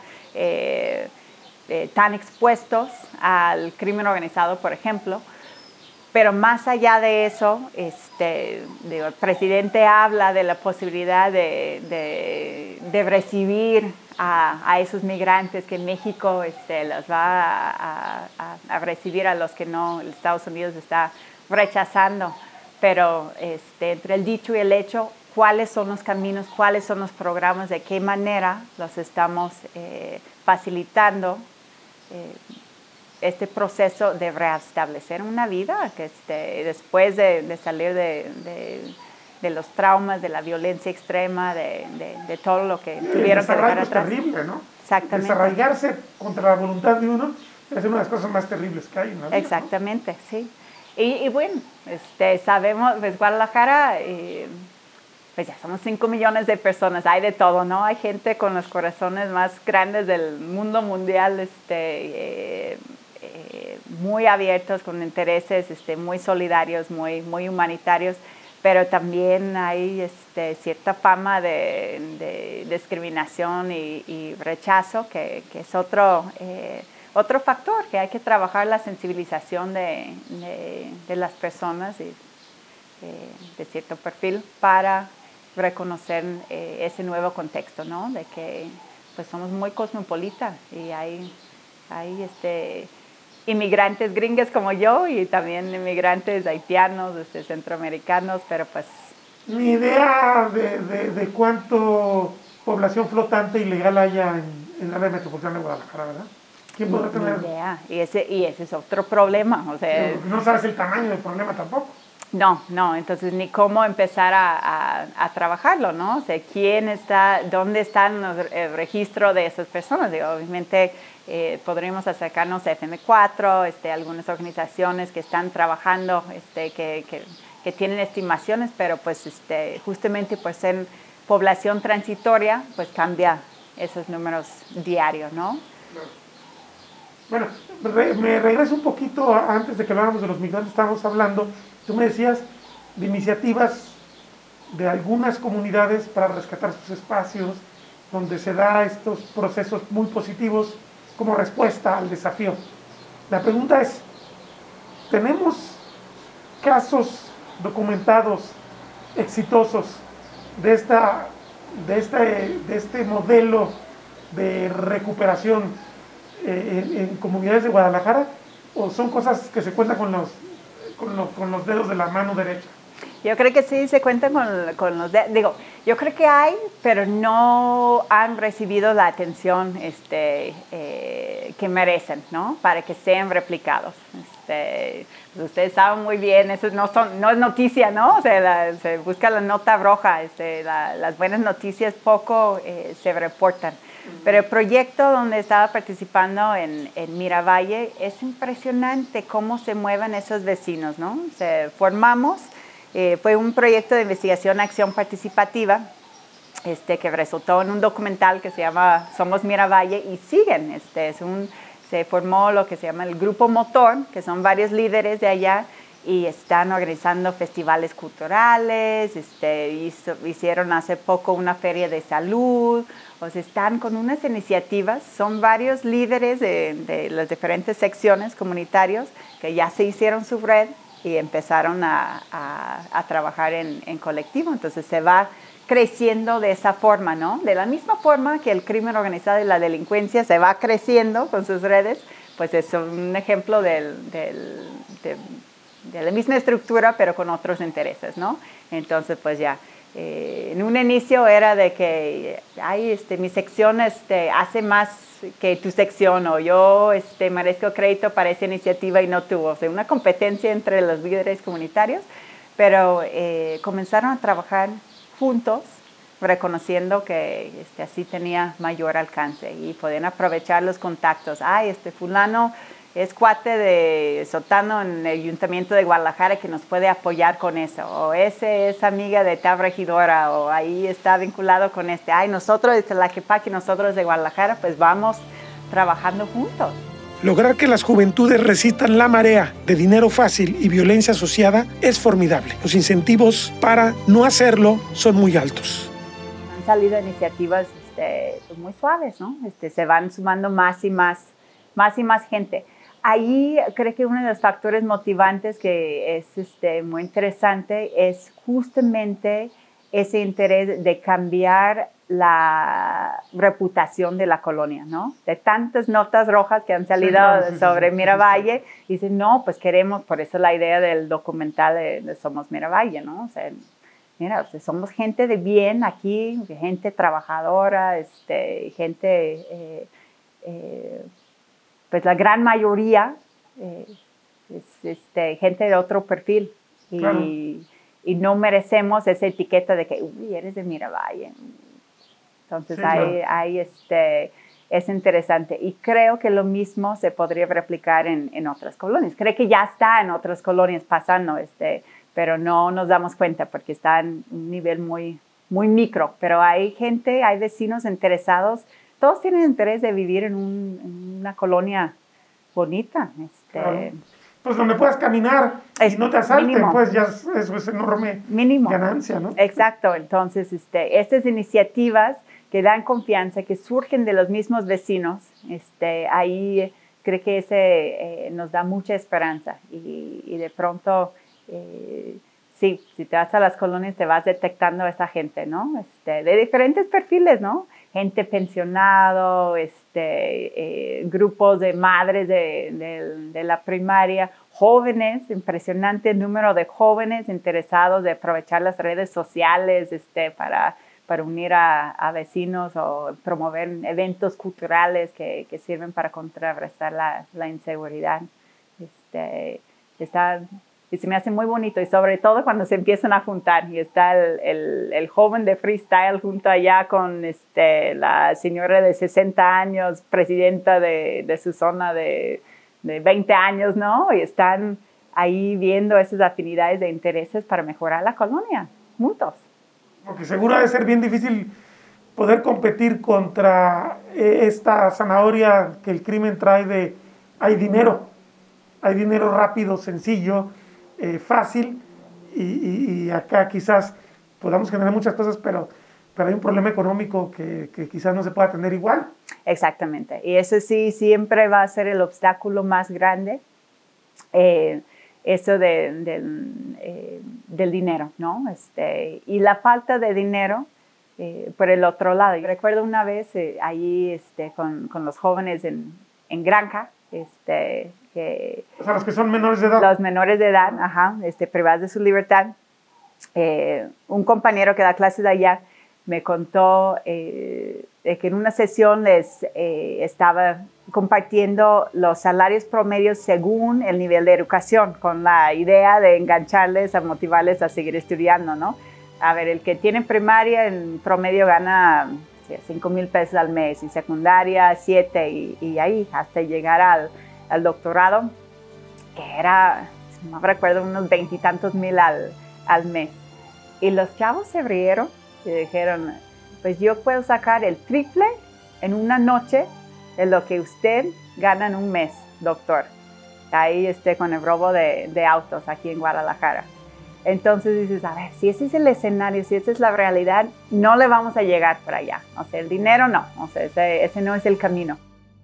eh, eh, tan expuestos al crimen organizado, por ejemplo. Pero más allá de eso, este, digo, el presidente habla de la posibilidad de, de, de recibir a, a esos migrantes que México este, los va a, a, a recibir a los que no, Estados Unidos está rechazando. Pero este, entre el dicho y el hecho, ¿cuáles son los caminos, cuáles son los programas, de qué manera los estamos eh, facilitando? Eh, este proceso de reestablecer una vida que este, después de, de salir de, de, de los traumas, de la violencia extrema, de, de, de todo lo que tuvieron que dejar atrás. Es terrible, ¿no? Exactamente. Desarraigarse contra la voluntad de uno es una de las cosas más terribles que hay en la vida. Exactamente, ¿no? Sí. Y, y bueno, este, sabemos, pues Guadalajara, eh, pues ya somos cinco millones de personas, hay de todo, ¿no? Hay gente con los corazones más grandes del mundo mundial, este... Eh, Eh, muy abiertos, con intereses este, muy solidarios, muy, muy humanitarios, pero también hay este, cierta fama de, de discriminación y, y rechazo, que, que es otro, eh, otro factor, que hay que trabajar la sensibilización de, de, de las personas y, eh, de cierto perfil para reconocer eh, ese nuevo contexto, ¿no? De que pues, somos muy cosmopolitas y hay, hay este, inmigrantes gringas como yo y también inmigrantes haitianos, este, centroamericanos, pero pues... Ni idea de, de, de cuánto población flotante ilegal haya en, en el área metropolitana de Guadalajara, ¿verdad? ¿Quién podrá tener? Ni idea, y ese, y ese es otro problema, o sea... No, no sabes el tamaño del problema tampoco. No, no, entonces ni cómo empezar a, a, a trabajarlo, ¿no? O sea, quién está, dónde está el registro de esas personas. Digo, obviamente eh, podríamos acercarnos a F M cuatro, este, algunas organizaciones que están trabajando, este, que, que, que tienen estimaciones, pero pues este, justamente por ser población transitoria, pues cambia esos números diarios, ¿no? Bueno, re, me regreso un poquito a, antes de que habláramos de los migrantes, estábamos hablando. Tú me decías de iniciativas de algunas comunidades para rescatar sus espacios, donde se da estos procesos muy positivos como respuesta al desafío. La pregunta es, ¿tenemos casos documentados exitosos de, esta, de, este, de este modelo de recuperación eh, en, en comunidades de Guadalajara? ¿O son cosas que se cuentan con los... Con, lo, con los dedos de la mano derecha? Yo creo que sí se cuentan con, con los dedos. Digo, yo creo que hay, pero no han recibido la atención este, eh, que merecen, ¿no? Para que sean replicados. Este, pues ustedes saben muy bien, eso no, son, no es noticia, ¿no? O sea, la, se busca la nota roja. Este, la, las buenas noticias poco eh, se reportan. Pero el proyecto donde estaba participando en, en Miravalle, es impresionante cómo se mueven esos vecinos, ¿no? Se formamos, eh, fue un proyecto de investigación, acción participativa, este, que resultó en un documental que se llama Somos Miravalle, y siguen, este, es un se formó lo que se llama el Grupo Motor, que son varios líderes de allá, y están organizando festivales culturales, este, hizo, hicieron hace poco una feria de salud, o sea, están con unas iniciativas, son varios líderes de, de las diferentes secciones comunitarios que ya se hicieron su red y empezaron a, a, a trabajar en, en colectivo, entonces se va creciendo de esa forma, ¿no? De la misma forma que el crimen organizado y la delincuencia se va creciendo con sus redes, pues es un ejemplo del, del, de, de la misma estructura, pero con otros intereses, ¿no? Entonces, pues ya, eh, en un inicio era de que, ay, este, mi sección este, hace más que tu sección, o yo este, merezco crédito para esa iniciativa y no tuvo. O sea, una competencia entre los líderes comunitarios, pero eh, comenzaron a trabajar juntos, reconociendo que este, así tenía mayor alcance y podían aprovechar los contactos. Ay, este fulano es cuate de Sotano en el Ayuntamiento de Guadalajara que nos puede apoyar con eso, o ese es amiga de tal regidora, o ahí está vinculado con este. Ay, nosotros desde la Quepaque, nosotros de Guadalajara, pues vamos trabajando juntos. Lograr que las juventudes resistan la marea de dinero fácil y violencia asociada es formidable. Los incentivos para no hacerlo son muy altos. Han salido iniciativas este, pues muy suaves, ¿no? Este, se van sumando más y más, más y más gente. Ahí creo que uno de los factores motivantes que es este, muy interesante es justamente ese interés de cambiar la reputación de la colonia, ¿no? De tantas notas rojas que han salido sí, claro, sí, sobre sí, Miravalle, sí, sí. Dicen, no, pues queremos, por eso la idea del documental de, de Somos Miravalle, ¿no? O sea, mira, o sea, somos gente de bien aquí, gente trabajadora, este, gente... Eh, eh, pues la gran mayoría eh, es este, gente de otro perfil y, claro. y no merecemos esa etiqueta de que, uy, eres de Miravalle. Entonces, sí, hay, claro. hay este, es interesante. Y creo que lo mismo se podría replicar en, en otras colonias. Creo que ya está en otras colonias pasando, este, pero no nos damos cuenta porque está en un nivel muy, muy micro. Pero hay gente, hay vecinos interesados. Todos tienen interés de vivir en, un, en una colonia bonita. Este, claro. Pues donde puedas caminar y no te asalten, mínimo. Pues ya es, eso es enorme mínimo. Ganancia, ¿no? Exacto. Entonces, este, estas iniciativas que dan confianza, que surgen de los mismos vecinos, este, ahí creo que ese eh, nos da mucha esperanza. Y, y de pronto, eh, sí, si te vas a las colonias te vas detectando a esa gente, ¿no? Este, de diferentes perfiles, ¿no? Gente pensionado, este, eh, grupos de madres de, de, de la primaria, jóvenes, impresionante número de jóvenes interesados de aprovechar las redes sociales este, para, para unir a, a vecinos o promover eventos culturales que, que sirven para contrarrestar la, la inseguridad. Este, está... Y se me hace muy bonito, y sobre todo cuando se empiezan a juntar, y está el, el, el joven de freestyle junto allá con este, la señora de sesenta años, presidenta de, de su zona de, de veinte años, ¿no? Y están ahí viendo esas afinidades de intereses para mejorar la colonia, juntos. Porque seguro ha de ser bien difícil poder competir contra esta zanahoria que el crimen trae de hay dinero, hay dinero rápido, sencillo, Eh, fácil y, y, y acá quizás podamos generar muchas cosas, pero, pero hay un problema económico que, que quizás no se pueda atender igual. Exactamente, y eso sí siempre va a ser el obstáculo más grande, eh, eso de, de, eh, del dinero, ¿no? Este, y la falta de dinero eh, por el otro lado. Yo recuerdo una vez eh, ahí este, con, con los jóvenes en, en Granja, este, que, o sea, los que son menores de edad. Los menores de edad, ajá, este, privados de su libertad. Eh, un compañero que da clases de allá me contó eh, de que en una sesión les eh, estaba compartiendo los salarios promedios según el nivel de educación, con la idea de engancharles, a motivarles a seguir estudiando, ¿no? A ver, el que tiene primaria en promedio gana cinco mil pesos al mes, y secundaria siete, y, y ahí hasta llegar al, al doctorado, que era, no recuerdo, unos veintitantos mil al, al mes. Y los chavos se rieron y dijeron, pues yo puedo sacar el triple en una noche de lo que usted gana en un mes, doctor, ahí este, con el robo de, de autos aquí en Guadalajara. Entonces dices, a ver, si ese es el escenario, si esa es la realidad, no le vamos a llegar para allá. O sea, el dinero no, o sea, ese, ese no es el camino.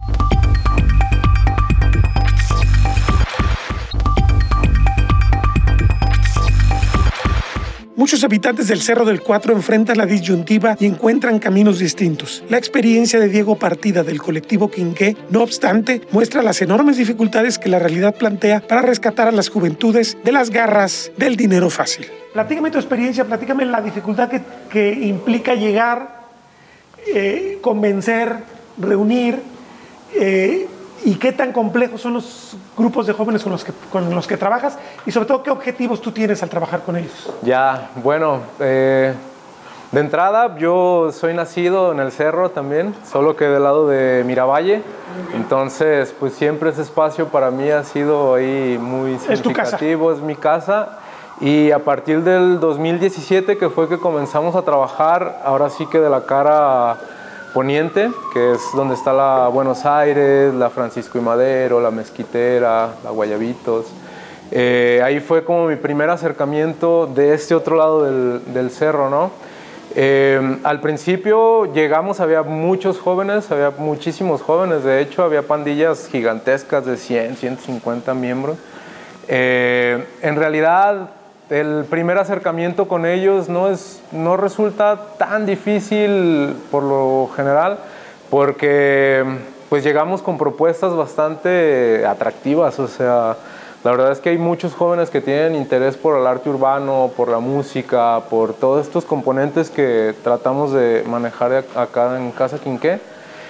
Muchos habitantes del Cerro del Cuatro enfrentan la disyuntiva y encuentran caminos distintos. La experiencia de Diego Partida del colectivo Quinqué, no obstante, muestra las enormes dificultades que la realidad plantea para rescatar a las juventudes de las garras del dinero fácil. Platícame tu experiencia, platícame la dificultad que, que implica llegar, eh, convencer, reunir, eh, y qué tan complejos son los grupos de jóvenes con los que, con los que trabajas y sobre todo qué objetivos tú tienes al trabajar con ellos. Ya, bueno, eh, de entrada yo soy nacido en el Cerro también, solo que del lado de Miravalle, entonces pues siempre ese espacio para mí ha sido ahí muy significativo, es, es mi casa. Y a partir del dos mil diecisiete, que fue que comenzamos a trabajar, ahora sí que de la cara poniente, que es donde está la Buenos Aires, la Francisco y Madero, la Mezquitera, la Guayabitos. Eh, ahí fue como mi primer acercamiento de este otro lado del, del cerro, ¿no? Eh, al principio llegamos, había muchos jóvenes, había muchísimos jóvenes, de hecho había pandillas gigantescas de cien, ciento cincuenta miembros. Eh, en realidad el primer acercamiento con ellos no, es, no resulta tan difícil por lo general, porque pues llegamos con propuestas bastante atractivas. O sea, la verdad es que hay muchos jóvenes que tienen interés por el arte urbano, por la música, por todos estos componentes que tratamos de manejar acá en Casa Quinqué.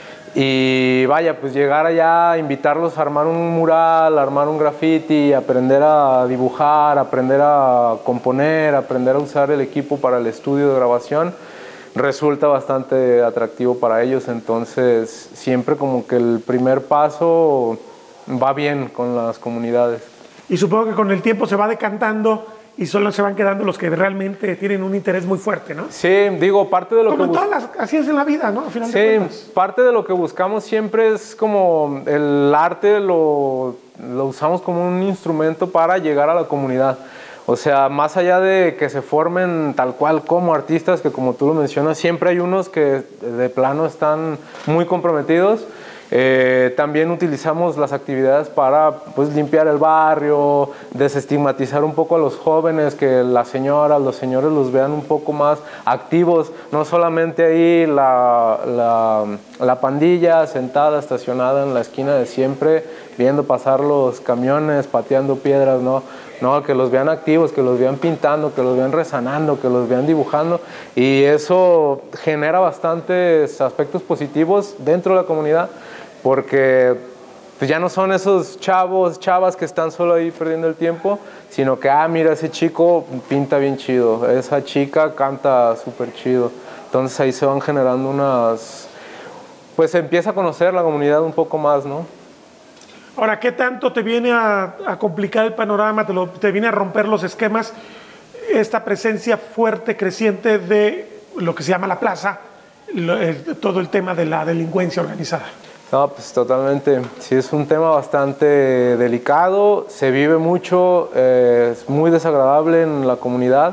Y vaya, pues llegar allá, invitarlos a armar un mural, a armar un graffiti, aprender a dibujar, aprender a componer, aprender a usar el equipo para el estudio de grabación, resulta bastante atractivo para ellos. Entonces, siempre como que el primer paso va bien con las comunidades. Y supongo que con el tiempo se va decantando y solo se van quedando los que realmente tienen un interés muy fuerte, ¿no? Sí, digo, parte de lo como que... Como en todas las... Así es en la vida, ¿no? Al final sí, de cuentas. Parte de lo que buscamos siempre es como el arte lo, lo usamos como un instrumento para llegar a la comunidad. O sea, más allá de que se formen tal cual como artistas, que como tú lo mencionas, siempre hay unos que de plano están muy comprometidos. Eh, también utilizamos las actividades para pues, limpiar el barrio, desestigmatizar un poco a los jóvenes, que las señoras, los señores los vean un poco más activos, no solamente ahí la, la, la pandilla sentada, estacionada en la esquina de siempre, viendo pasar los camiones, pateando piedras, no, no, que los vean activos, que los vean pintando, que los vean rezanando, que los vean dibujando, y eso genera bastantes aspectos positivos dentro de la comunidad, porque pues ya no son esos chavos, chavas que están solo ahí perdiendo el tiempo, sino que, ah, mira, ese chico pinta bien chido, esa chica canta súper chido. Entonces ahí se van generando unas... Pues se empieza a conocer la comunidad un poco más, ¿no? Ahora, ¿qué tanto te viene a, a complicar el panorama, te, lo, te viene a romper los esquemas, esta presencia fuerte, creciente de lo que se llama la plaza, lo, el, todo el tema de la delincuencia organizada? No, pues totalmente. Sí, es un tema bastante delicado, se vive mucho, eh, es muy desagradable en la comunidad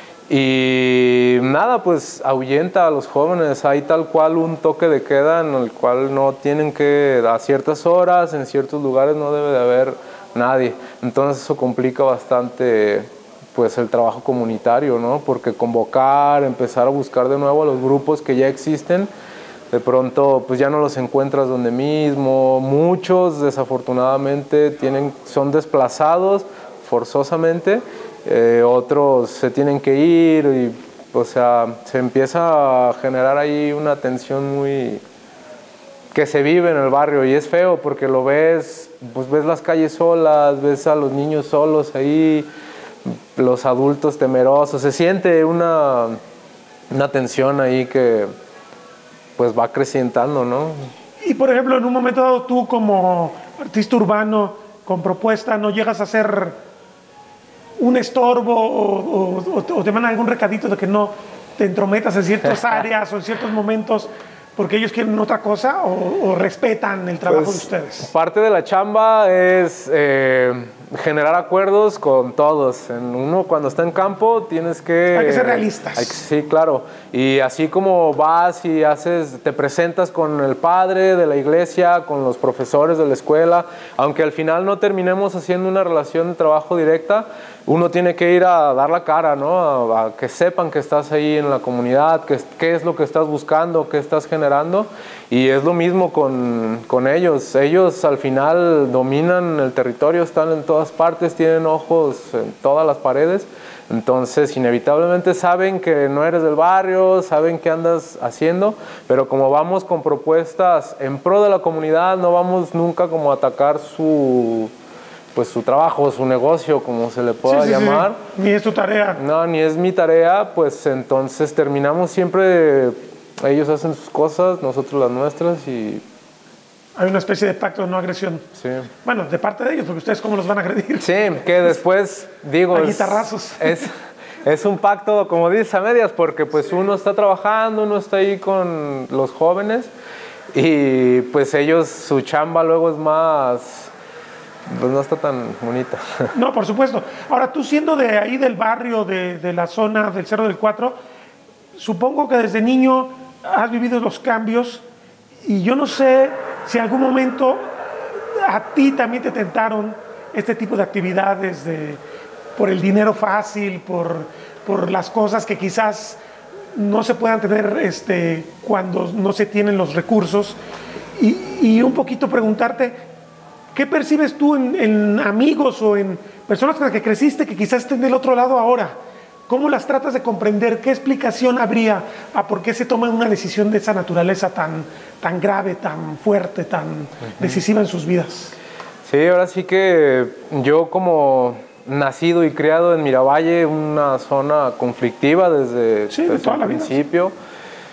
y nada, pues ahuyenta a los jóvenes. Hay tal cual un toque de queda en el cual no tienen que, a ciertas horas, en ciertos lugares no debe de haber nadie. Entonces eso complica bastante pues el trabajo comunitario, ¿no? Porque convocar, empezar a buscar de nuevo a los grupos que ya existen, de pronto pues ya no los encuentras donde mismo. Muchos desafortunadamente tienen, son desplazados forzosamente, eh, otros se tienen que ir y o sea, se empieza a generar ahí una tensión muy que se vive en el barrio y es feo porque lo ves, pues ves las calles solas, ves a los niños solos ahí, los adultos temerosos, se siente una, una tensión ahí que pues va acrecentando, ¿no? Y por ejemplo, en un momento dado tú como artista urbano con propuesta no llegas a ser un estorbo o, o, o te mandan algún recadito de que no te entrometas en ciertas áreas o en ciertos momentos porque ellos quieren otra cosa o, o respetan el trabajo Pues, de ustedes? Parte de la chamba es eh, generar acuerdos con todos. En uno cuando está en campo tienes que... Hay que ser realistas. Hay que- sí, claro. Y así como vas y haces, te presentas con el padre de la iglesia, con los profesores de la escuela, aunque al final no terminemos haciendo una relación de trabajo directa, uno tiene que ir a dar la cara, ¿no? A, a que sepan que estás ahí en la comunidad, que, qué es lo que estás buscando, qué estás generando. Y es lo mismo con, con ellos. Ellos al final dominan el territorio, están en todas partes, tienen ojos en todas las paredes. Entonces, inevitablemente saben que no eres del barrio, saben qué andas haciendo, pero como vamos con propuestas en pro de la comunidad, no vamos nunca como a atacar su... pues su trabajo, su negocio, como se le pueda Sí, sí, sí. llamar. Ni es tu tarea. No, ni es mi tarea, pues entonces terminamos siempre, ellos hacen sus cosas, nosotros las nuestras y Hay una especie de pacto de no agresión. sí. Bueno, de parte de ellos, porque ustedes cómo los van a agredir. Sí, que después, digo, A es, guitarrazos. es, es un pacto, como dices, a medias, porque pues uno está trabajando, uno está ahí con los jóvenes y pues ellos, su chamba luego es más... pues no está tan bonita. No, por supuesto. Ahora, tú siendo de ahí del barrio, de, de la zona del Cerro del Cuatro, supongo que desde niño has vivido los cambios y yo no sé si en algún momento a ti también te tentaron este tipo de actividades de, por el dinero fácil, por, por las cosas que quizás no se puedan tener este, cuando no se tienen los recursos. Y, y un poquito preguntarte, ¿qué percibes tú en, en amigos o en personas con las que creciste que quizás estén del otro lado ahora? ¿Cómo las tratas de comprender? ¿Qué explicación habría a por qué se toma una decisión de esa naturaleza tan, tan grave, tan fuerte, tan uh-huh. decisiva en sus vidas? Sí, ahora sí que yo como nacido y criado en Miravalle, una zona conflictiva desde, sí, de desde toda el la principio. Vida.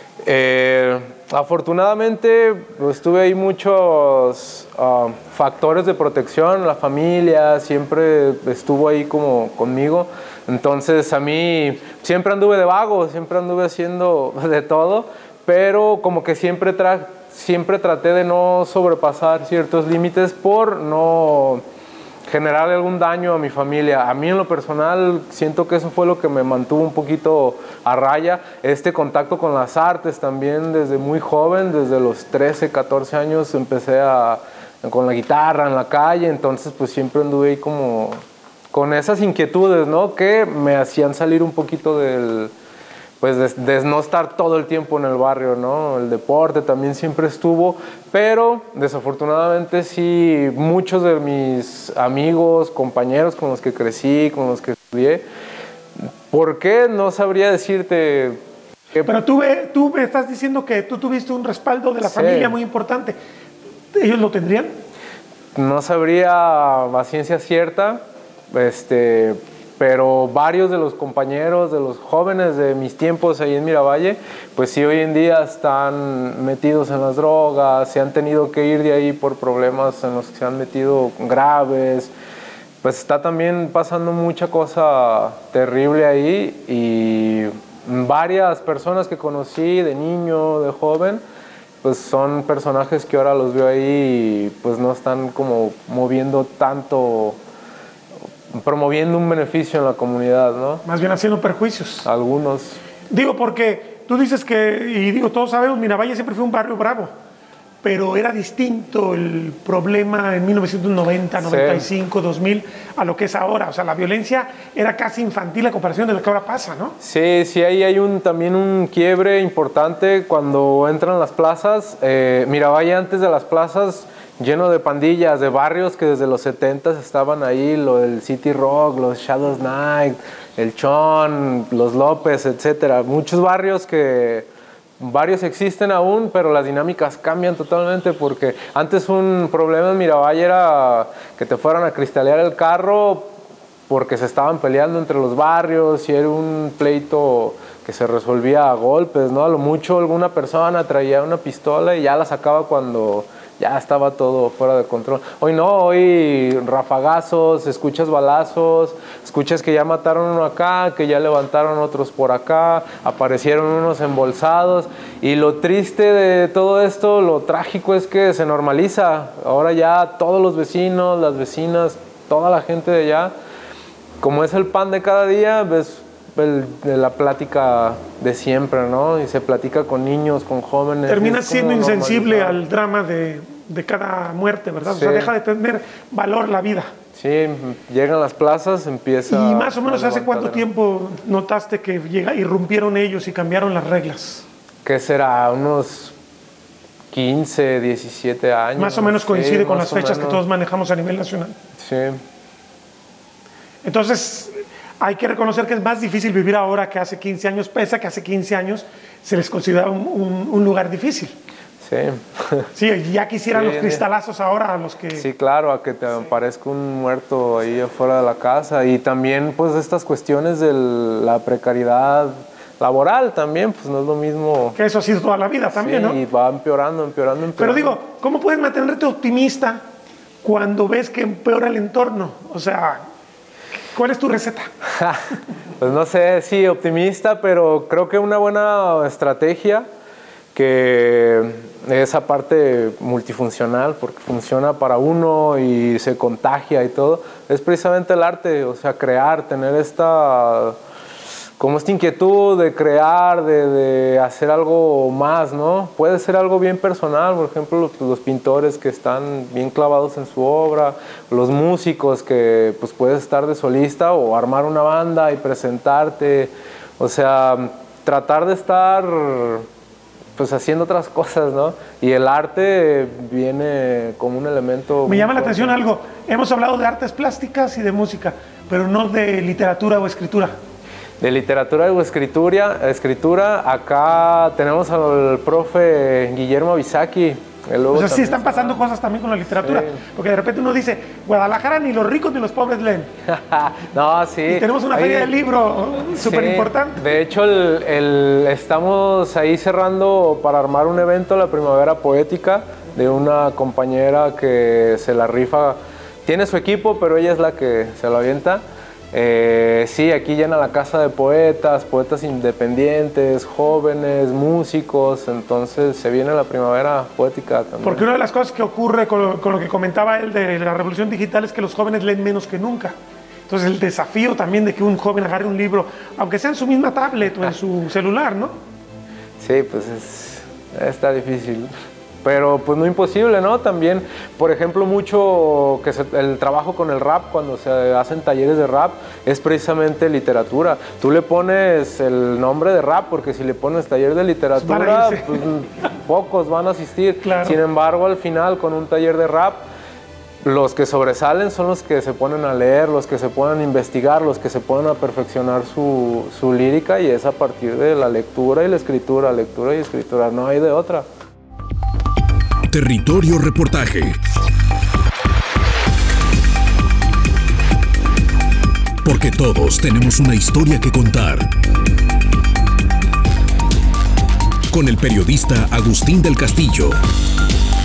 Eh, afortunadamente pues, tuve ahí muchos uh, factores de protección, la familia siempre estuvo ahí como conmigo, entonces a mí siempre anduve de vago, siempre anduve haciendo de todo, pero como que siempre, tra siempre traté de no sobrepasar ciertos límites por no generar algún daño a mi familia. A mí en lo personal siento que eso fue lo que me mantuvo un poquito a raya. Este contacto con las artes también desde muy joven, desde los trece, catorce años empecé a, con la guitarra en la calle, entonces pues siempre anduve ahí como con esas inquietudes, ¿no? Que me hacían salir un poquito del... pues de, de no estar todo el tiempo en el barrio, ¿no? El deporte también siempre estuvo, pero desafortunadamente sí, muchos de mis amigos, compañeros con los que crecí, con los que estudié, ¿por qué? No sabría decirte. Que... Pero tú, tú me estás diciendo que tú tuviste un respaldo de la sí. familia muy importante. ¿Ellos lo tendrían? No sabría a ciencia cierta, este... pero varios de los compañeros, de los jóvenes de mis tiempos ahí en Miravalle, pues sí hoy en día están metidos en las drogas, se han tenido que ir de ahí por problemas en los que se han metido graves, pues está también pasando mucha cosa terrible ahí y varias personas que conocí de niño, de joven, pues son personajes que ahora los veo ahí y pues no están como moviendo tanto... promoviendo un beneficio en la comunidad, ¿no? Más bien haciendo perjuicios. Algunos. Digo, porque tú dices que, y digo, todos sabemos, Miravalle siempre fue un barrio bravo, pero era distinto el problema en mil novecientos noventa, noventa y cinco, sí. dos mil a lo que es ahora. O sea, la violencia era casi infantil a comparación de lo que ahora pasa, ¿no? Sí, sí, ahí hay un, también un quiebre importante cuando entran las plazas. Eh, Miravalle antes de las plazas... lleno de pandillas, de barrios que desde los setentas estaban ahí, lo del City Rock, los Shadows Night, el Chon, los López, etcétera. Muchos barrios que, varios existen aún, pero las dinámicas cambian totalmente porque antes un problema en Miravalle era que te fueran a cristalear el carro porque se estaban peleando entre los barrios y era un pleito que se resolvía a golpes, ¿no? A lo mucho alguna persona traía una pistola y ya la sacaba cuando... ya estaba todo fuera de control. Hoy no, hoy rafagazos, escuchas balazos, escuchas que ya mataron uno acá, que ya levantaron otros por acá, aparecieron unos embolsados. Y lo triste de todo esto, lo trágico es que se normaliza. Ahora ya todos los vecinos, las vecinas, toda la gente de allá, como es el pan de cada día, ves el, de la plática de siempre, ¿no? Y se platica con niños, con jóvenes. Termina siendo insensible al drama de, de cada muerte, ¿verdad? Sí. O sea, deja de tener valor la vida. Sí, llegan las plazas, empieza... ¿Y más o menos hace cuánto tiempo notaste que llega, irrumpieron ellos y cambiaron las reglas? ¿Qué será? Unos quince, diecisiete años. Más o menos coincide sí, con las fechas menos. que todos manejamos a nivel nacional. Sí. Entonces, hay que reconocer que es más difícil vivir ahora que hace quince años, pese a que hace quince años se les considera un, un, un lugar difícil. Sí. Sí, ya quisieran sí, los cristalazos ahora a los que... Sí, claro, a que te aparezca un muerto ahí afuera de la casa. Y también, pues, estas cuestiones de la precariedad laboral también, pues, no es lo mismo. Que eso ha sido toda la vida también, sí, ¿no? Y va empeorando, empeorando, empeorando. Pero digo, ¿cómo puedes mantenerte optimista cuando ves que empeora el entorno? O sea, ¿cuál es tu receta? Pues no sé, sí, optimista, pero creo que una buena estrategia, que esa parte multifuncional, porque funciona para uno y se contagia y todo, es precisamente el arte, o sea, crear, tener esta, como esta inquietud de crear, de, de hacer algo más, ¿no? Puede ser algo bien personal, por ejemplo, los, los pintores que están bien clavados en su obra, los músicos que pues puedes estar de solista o armar una banda y presentarte, o sea, tratar de estar pues haciendo otras cosas, ¿no? Y el arte viene como un elemento... Me llama la atención algo, hemos hablado de artes plásticas y de música, pero no de literatura o escritura. De literatura o escritura, escritura, acá tenemos al profe Guillermo Avisaki. O sea, sí están pasando cosas también con la literatura, sí. Porque de repente uno dice, Guadalajara ni los ricos ni los pobres leen. No, sí. Y tenemos una ahí, feria del libro súper sí. importante. De hecho, el, el, estamos ahí cerrando para armar un evento, la Primavera Poética, de una compañera que se la rifa. Tiene su equipo, pero ella es la que se lo avienta. Eh, sí, aquí llena la casa de poetas, poetas independientes, jóvenes, músicos, entonces se viene la primavera poética también. Porque una de las cosas que ocurre con lo, con lo que comentaba él de la revolución digital es que los jóvenes leen menos que nunca. Entonces el desafío también de que un joven agarre un libro, aunque sea en su misma tablet o en su celular, ¿no? Sí, pues es, está difícil. Pero pues no imposible, ¿no? También, por ejemplo, mucho que se, el trabajo con el rap, cuando se hacen talleres de rap, es precisamente literatura. Tú le pones el nombre de rap, porque si le pones taller de literatura, pues, pocos van a asistir. Claro. Sin embargo, al final, con un taller de rap, los que sobresalen son los que se ponen a leer, los que se ponen a investigar, los que se ponen a perfeccionar su, su lírica, y es a partir de la lectura y la escritura, lectura y escritura, no hay de otra. Territorio Reportaje. Porque todos tenemos una historia que contar. Con el periodista Agustín del Castillo.